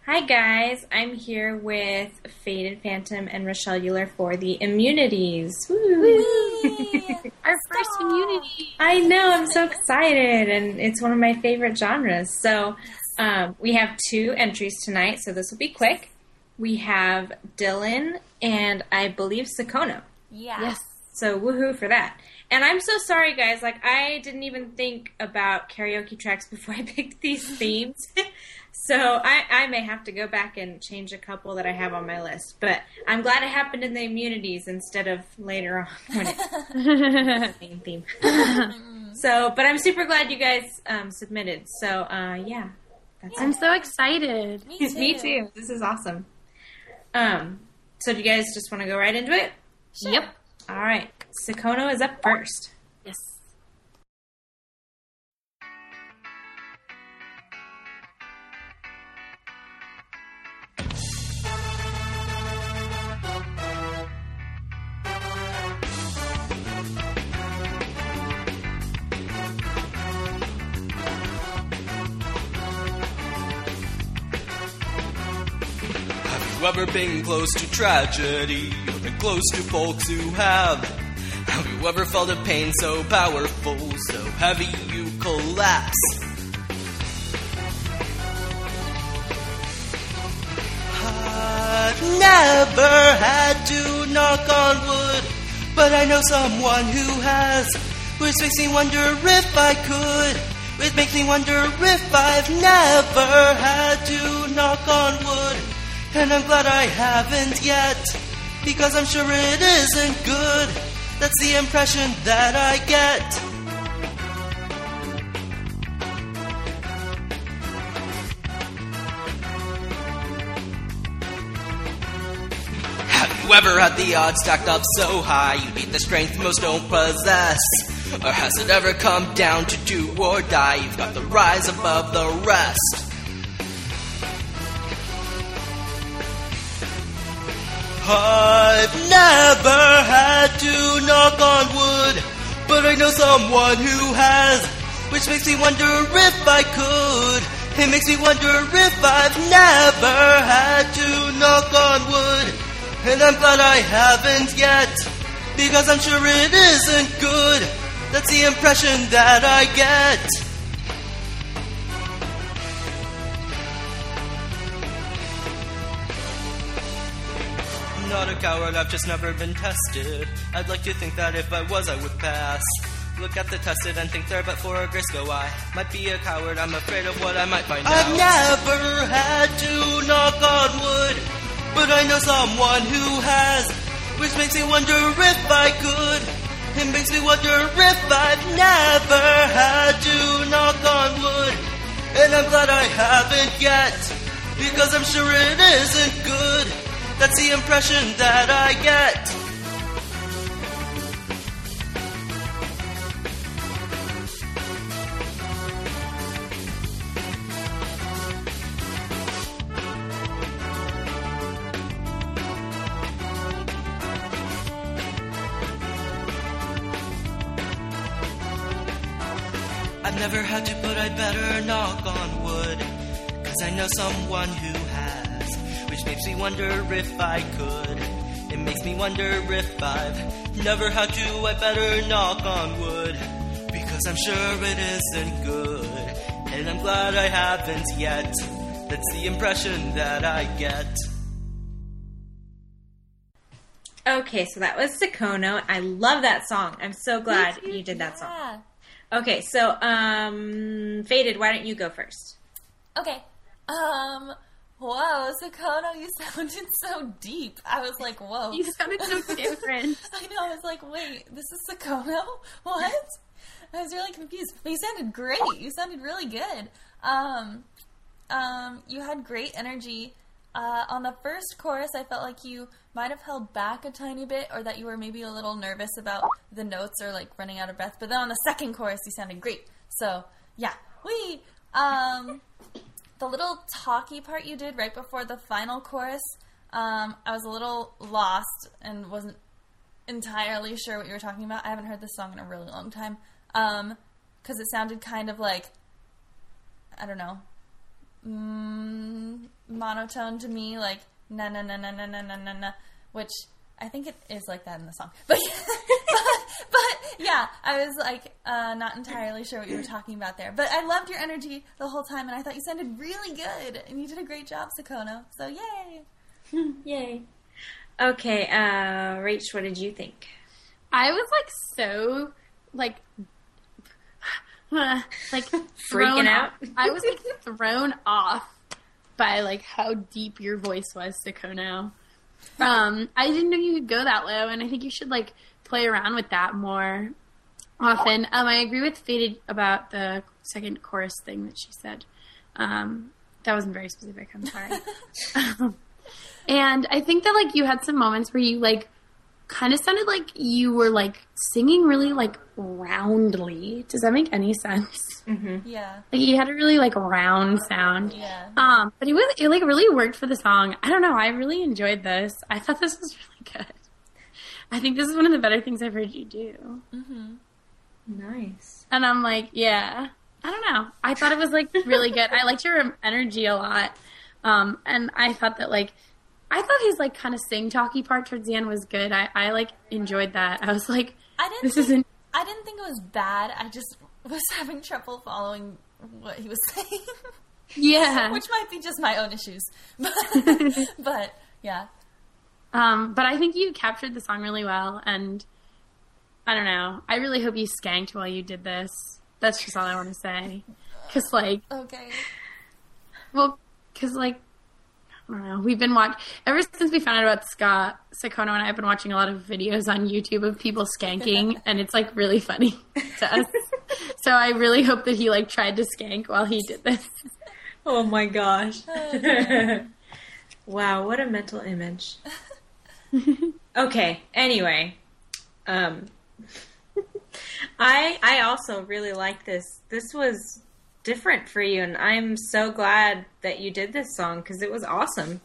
Hi guys, I'm here with Faded Phantom and Rochelle Euler for the Immunities. Woo! Our first immunity. I know, I'm so excited, and it's one of my favorite genres. So we have 2 entries tonight, so this will be quick. We have Dylan and I believe Sakono. Yeah. Yes. So woohoo for that. And I'm so sorry, guys. I didn't even think about karaoke tracks before I picked these themes. So I may have to go back and change a couple that I have on my list. But I'm glad it happened in the immunities instead of later on when it's the main theme. But I'm super glad you guys submitted. So, yeah. I'm so excited. Me too. This is awesome. So do you guys just want to go right into it? Sure. Yep. All right. Sakono is up first. Yes. Have you ever been close to tragedy, or been close to folks who have? Have you ever felt a pain so powerful, so heavy you collapse? I've never had to knock on wood, but I know someone who has, which makes me wonder if I could. It makes me wonder if I've never had to knock on wood. And I'm glad I haven't yet, because I'm sure it isn't good. That's the impression that I get. Have you ever had the odds stacked up so high you need the strength most don't possess? Or has it ever come down to do or die? You've got the rise above the rest. I've never had to knock on wood, but I know someone who has, which makes me wonder if I could. It makes me wonder if I've never had to knock on wood, and I'm glad I haven't yet, because I'm sure it isn't good. That's the impression that I get. Not a coward, I've just never been tested. I'd like to think that if I was, I would pass. Look at the tested and think they're but for a Grisco. I might be a coward, I'm afraid of what I might find out. I've never had to knock on wood, but I know someone who has, which makes me wonder if I could. It makes me wonder if I've never had to knock on wood, and I'm glad I haven't yet, because I'm sure it isn't good. That's the impression that I get. I've never had to, but I better knock on wood, 'cause I know someone who has, which makes me wonder if I could. It makes me wonder if I've never had to, I better knock on wood, because I'm sure it isn't good, and I'm glad I haven't yet. That's the impression that I get. Okay, so that was Sakono. I love that song. I'm so glad you did that song. Okay, so, Faded, why don't you go first? Okay. Whoa, Sakono, you sounded so deep. I was like, whoa. You sounded so different. I know, I was like, wait, this is Sakono? What? I was really confused. But you sounded great. You sounded really good. You had great energy. On the first chorus, I felt like you might have held back a tiny bit, or that you were maybe a little nervous about the notes or like running out of breath. But then on the second chorus, you sounded great. So yeah, the little talky part you did right before the final chorus, I was a little lost and wasn't entirely sure what you were talking about. I haven't heard this song in a really long time, because it sounded kind of like, I don't know, monotone to me, like na na na na na na na na na, which I think it is like that in the song. But yeah, I was like not entirely sure what you were talking about there. But I loved your energy the whole time, and I thought you sounded really good, and you did a great job, Sakono. So yay! Yay. Okay, Rach, what did you think? I was like so like freaking out. I was like thrown off by like how deep your voice was, Sakono. I didn't know you could go that low, and I think you should like play around with that more often. I agree with Faded about the second chorus thing that she said. That wasn't very specific. I'm sorry. And I think that like you had some moments where you like kind of sounded like you were like singing really like roundly. Does that make any sense? Mm-hmm. Yeah. Like you had a really like round sound. Yeah. But it like really worked for the song. I don't know. I really enjoyed this. I thought this was really good. I think this is one of the better things I've heard you do. Mm-hmm. Nice. And I'm like, yeah. I don't know. I thought it was like really good. I liked your energy a lot. And I thought that like, I thought his like kind of sing-talky part towards the end was good. I like enjoyed that. I was like, I didn't think it was bad. I just was having trouble following what he was saying. Yeah. Which might be just my own issues. But yeah. But I think you captured the song really well, and I don't know. I really hope you skanked while you did this. That's just all I want to say. Because, like... Okay. Well, because, like, I don't know. We've been ever since we found out about ska, Sakono and I have been watching a lot of videos on YouTube of people skanking, and it's, like, really funny to us. So I really hope that he, like, tried to skank while he did this. Oh, my gosh. Wow, what a mental image. Okay, anyway. I also really like this. This was different for you, and I'm so glad that you did this song because it was awesome.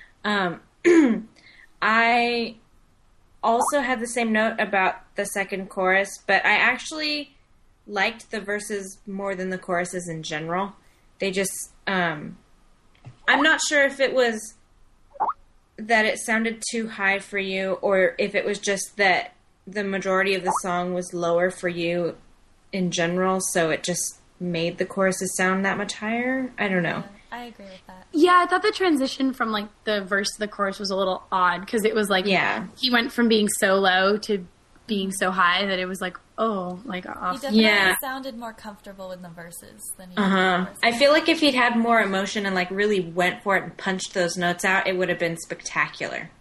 I also had the same note about the second chorus, but I actually liked the verses more than the choruses in general. They just, I'm not sure if it was that it sounded too high for you, or if it was just that the majority of the song was lower for you in general, so it just made the choruses sound that much higher. I don't know. Yeah, I agree with that. Yeah, I thought the transition from like the verse to the chorus was a little odd because it was like he went from being so low to being so high that it was like, oh, like off. He definitely sounded more comfortable with the verses than he did with the verses. I feel like if he'd had more emotion and like really went for it and punched those notes out, it would have been spectacular.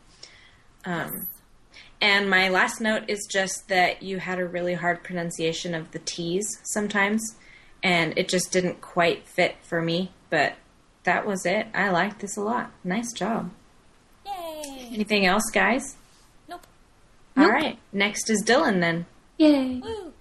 And my last note is just that you had a really hard pronunciation of the T's sometimes, and it just didn't quite fit for me, but that was it. I liked this a lot. Nice job. Yay! Anything else, guys? Nope. All right. Next is Dylan, then. Yay. Woo!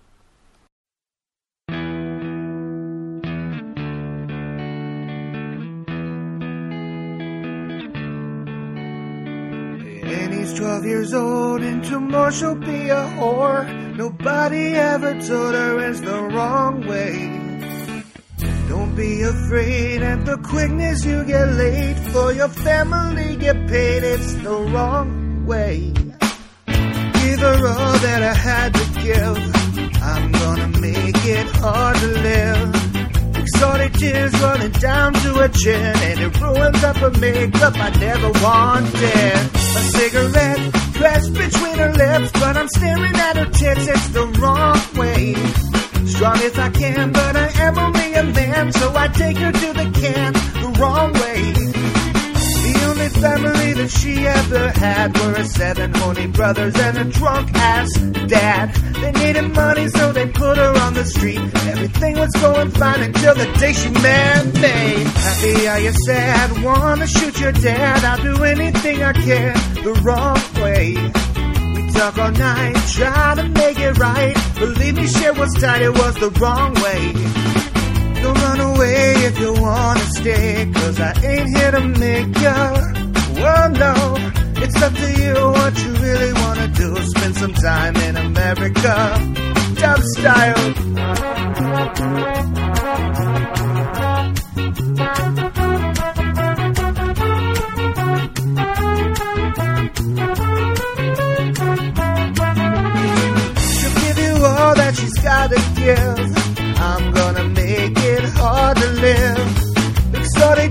And he's 12 years old, and tomorrow she'll be a whore. Nobody ever told her it's the wrong way. Don't be afraid at the quickness you get laid. For your family get paid, it's the wrong way. Give her all that I had to give. I'm gonna make it hard to live. Exotic tears running down to her chin, and it ruins up her makeup I never wanted. A cigarette pressed between her lips, but I'm staring at her tits, it's the wrong way. Strong as I can, but I am only a man, so I take her to the can the wrong way. The only family that she ever had were her 7 horny brothers and a drunk-ass dad. They needed money, so they put her on the street. Everything was going fine until the day she met me. Happy, are you sad? Wanna shoot your dad? I'll do anything I can the wrong way. We talk all night, try to make it right. Believe me, shit was tight, it was the wrong way. Don't run away if you wanna stay, 'cause I ain't here to make ya. Well, no, it's up to you what you really wanna do. Spend some time in America, dub style.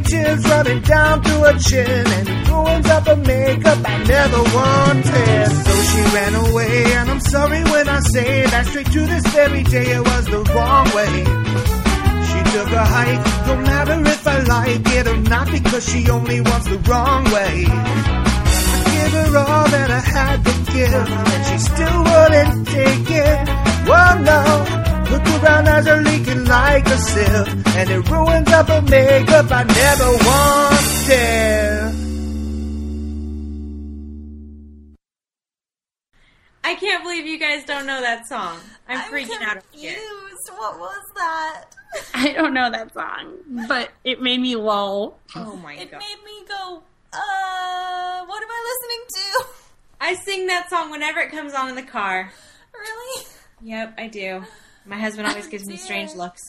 tears running down through her chin, and it ruins up her makeup I never wanted. So she ran away, and I'm sorry when I say that straight to this very day it was the wrong way. She took a hike, no matter if I like it or not, because she only wants the wrong way. I gave her all that I had to give, and she still wouldn't take it. Whoa, no. Look around, eyes are leaking like a sieve, and it ruins up her makeup I never wanted. I can't believe you guys don't know that song. I'm freaking out. Confused. What was that? I don't know that song, but it made me lol. Oh my It god. made me go, what am I listening to? I sing that song whenever it comes on in the car. Really? Yep, I do. My husband always gives me strange looks.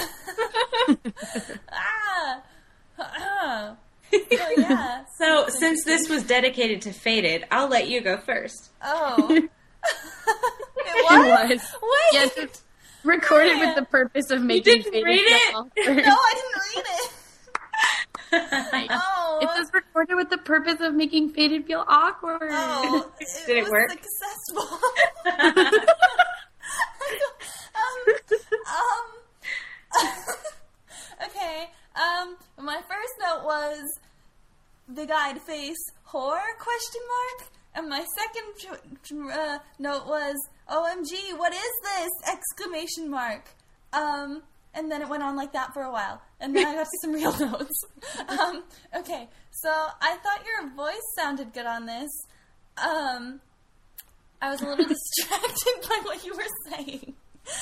So, yeah. So, since this was dedicated to Faded, I'll let you go first. Oh. It It was? was. Wait. Yes, it's recorded with the purpose of making didn't Faded read feel it? awkward. No, I didn't read it. Oh. It was recorded with the purpose of making Faded feel awkward. Oh. Did it was work? successful. Okay. My first note was big-eyed face whore ? And my second note was OMG, what is this ? And then it went on like that for a while. And then I got to some real notes. Okay, so I thought your voice sounded good on this. I was a little distracted by what you were saying.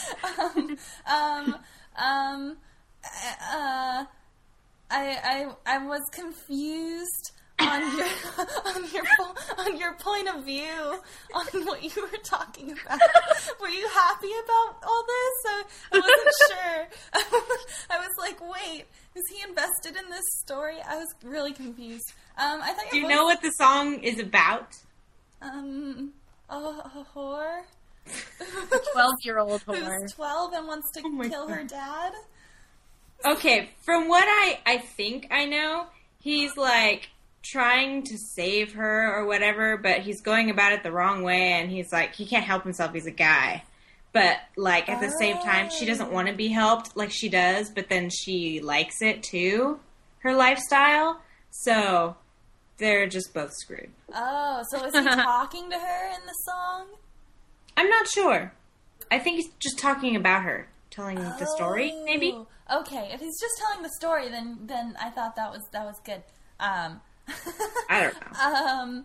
I was confused on your point of view on what you were talking about. Were you happy about all this? I wasn't sure. I was like, wait, is he invested in this story? I was really confused. I thought Do your you know what the song is about? a whore 12-year-old whore. who's 12 and wants to my kill her God. dad. Okay, from what I think I know, he's like trying to save her or whatever, but he's going about it the wrong way, and he's like, he can't help himself, he's a guy. But like at the same time, she doesn't want to be helped like she does, but then she likes it too, her lifestyle. So they're just both screwed. Oh, so is he talking to her in the song? I'm not sure. I think he's just talking about her, telling the story, maybe. Oh, okay, if he's just telling the story, then I thought that was good. I don't know.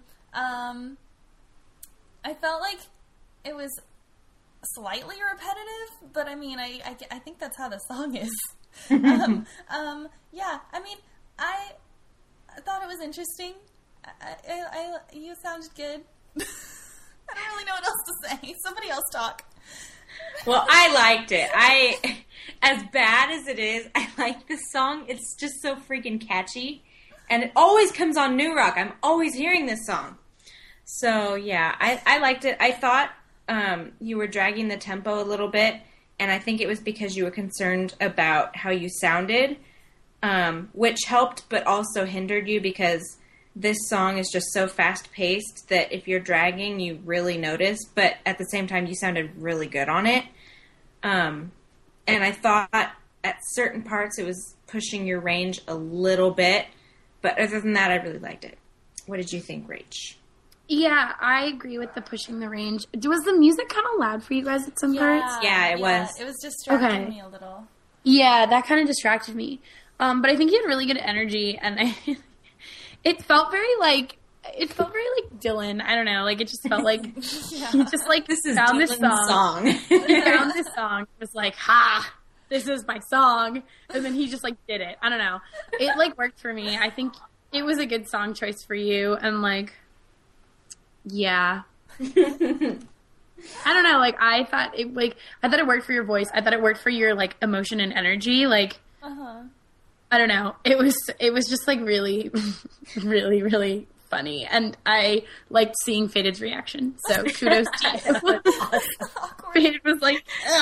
I felt like it was slightly repetitive, but I mean, I think that's how the song is. Yeah, I mean, I thought it was interesting. You sounded good. I don't really know what else to say. Somebody else talk. Well, I liked it. As bad as it is, I like this song. It's just so freaking catchy. And it always comes on New Rock. I'm always hearing this song. So, yeah, I liked it. I thought you were dragging the tempo a little bit, and I think it was because you were concerned about how you sounded, which helped but also hindered you because this song is just so fast-paced that if you're dragging, you really notice. But at the same time, you sounded really good on it. And I thought at certain parts it was pushing your range a little bit. But other than that, I really liked it. What did you think, Rach? Yeah, I agree with the pushing the range. Was the music kind of loud for you guys at some parts? Yeah, it was. It was distracting Okay. me a little. Yeah, that kind of distracted me. But I think he had really good energy, and it felt very like Dylan. I don't know, like it just felt like he just like This is found this Dylan's song. He found this song. It was like, ha, this is my song, and then he just like did it. I don't know. It like worked for me. I think it was a good song choice for you, and like, yeah. I don't know. Like I thought it worked for your voice. I thought it worked for your like emotion and energy. Like. I don't know. It was just like really, really, really funny, and I liked seeing Faded's reaction. So kudos to you. Faded was like,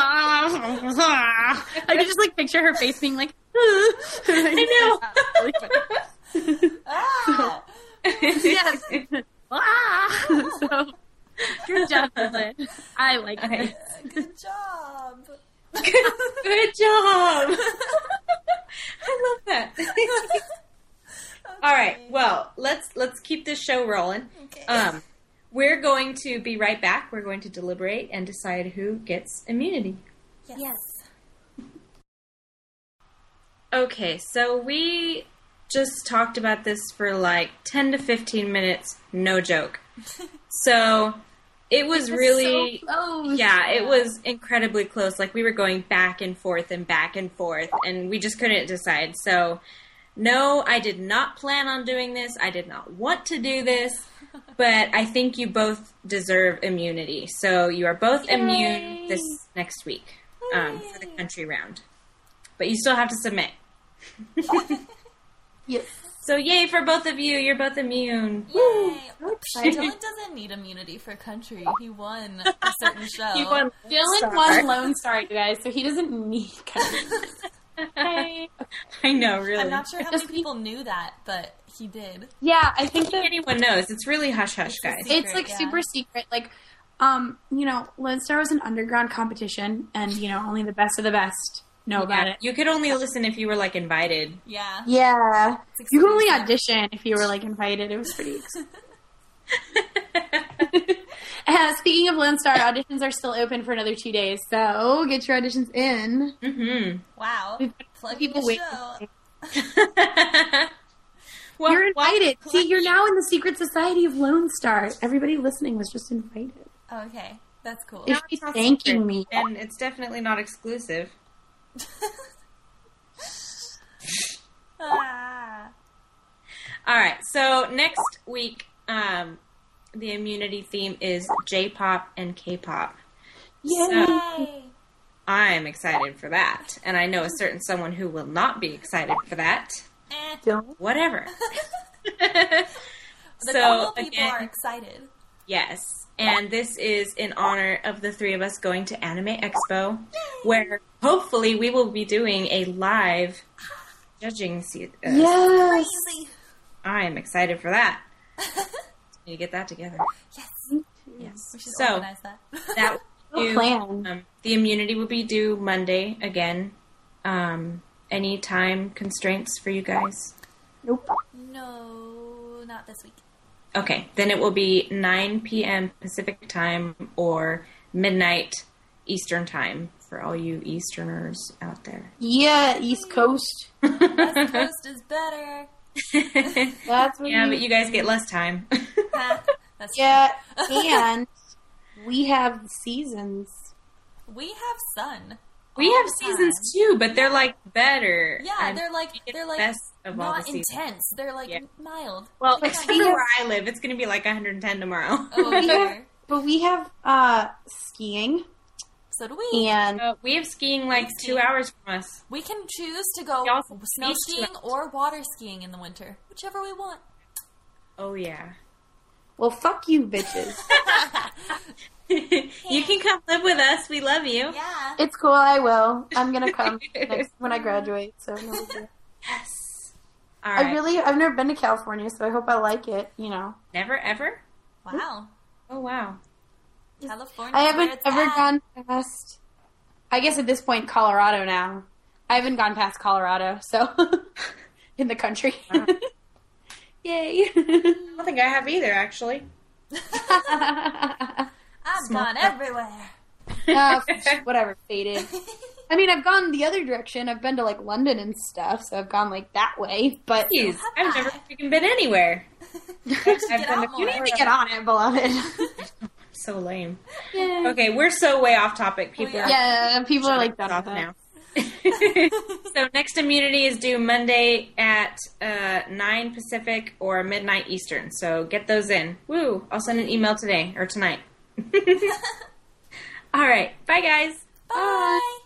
I could just like picture her face being like, I know. Really funny. Ah! Yes. So good job, Evelyn. I like it. Good job. Good job. I love that. All right. Well, let's keep this show rolling. Okay. We're going to be right back. We're going to deliberate and decide who gets immunity. Yes. Okay, so we just talked about this for like 10 to 15 minutes, no joke. So it was really, so close. yeah, it was incredibly close. Like we were going back and forth, and we just couldn't decide. So no, I did not plan on doing this. I did not want to do this, but I think you both deserve immunity. So you are both immune this next week for the country round. But you still have to submit. Yes. So yay for both of you. You're both immune. Yay. Dylan doesn't need immunity for country. He won a certain show. You won. Dylan won Lone Star, you guys, so he doesn't need country. I know, really. I'm not sure how many people knew that, but he did. Yeah, I I think think that anyone knows. It's really hush-hush, guys. it's like yeah. super secret. Like, Lone Star was an underground competition, and, only the best of the best know about it. You could only listen if you were, like, invited. Yeah. Yeah. It's You could only exclusive. audition if you were, like, invited. It was pretty speaking of Lone Star, auditions are still open for another 2 days, so get your auditions in. Mm-hmm. Wow. We've got Plugging people the waiting. show. Well, You're why- invited. See, you're now in the secret society of Lone Star. Everybody listening was just invited. Okay. That's cool. If she's thanking me. And it's definitely not exclusive. Ah. All right, so next week, the immunity theme is J-pop and K-pop. So Yay. I'm excited for that, and I know a certain someone who will not be excited for that. Don't. Whatever. The So, cool people again, are excited. yes, and this is in honor of the three of us going to Anime Expo, where hopefully we will be doing a live judging Yes. Crazy. I am excited for that. Need to get that together. Yes. Yes. We should So organize that. that Good plan. the immunity will be due Monday again. Any time constraints for you guys? Nope. No, not this week. Okay, then it will be 9 p.m. Pacific time or midnight Eastern time for all you Easterners out there. Yeah, East Coast. West Coast is better. That's what Yeah, but you guys get less time. That's Yeah, and we have seasons. true. We have sun. We all have the seasons time. too, but they're like better. Yeah, And they're like you get they're the like best of all the not seasons. intense. They're like Yeah. mild. Well, Yeah. except for where I live, it's going to be like 110 tomorrow. Oh, We have, here. but we have skiing, So do we. and We have skiing like 2 hours from us. We can choose to go We also snow ski skiing too. or water skiing in the winter, whichever we want. Oh yeah. well, fuck you, bitches. You can come live with us. We love you. Yeah. It's cool. I will. I'm gonna come next when I graduate. So no big deal. Yes. All right. I've never been to California, so I hope I like it. Never ever? Wow. Oh wow. California. I haven't ever gone past. I guess at this point, Colorado now. I haven't gone past Colorado, so in the country. Wow. Yay! I don't think I have either, actually. I've gone everywhere. Whatever, Faded. I mean, I've gone the other direction. I've been to like London and stuff, so I've gone like that way. But Jeez, I've never freaking been anywhere. I've Get been out to more. you need to get on it, beloved. So lame. Yeah. Okay, we're so way off topic. People are Yeah, people are like shut that off now. So next immunity is due Monday at 9 Pacific or midnight Eastern. So get those in. Woo! I'll send an email today or tonight. All right. Bye, guys. Bye.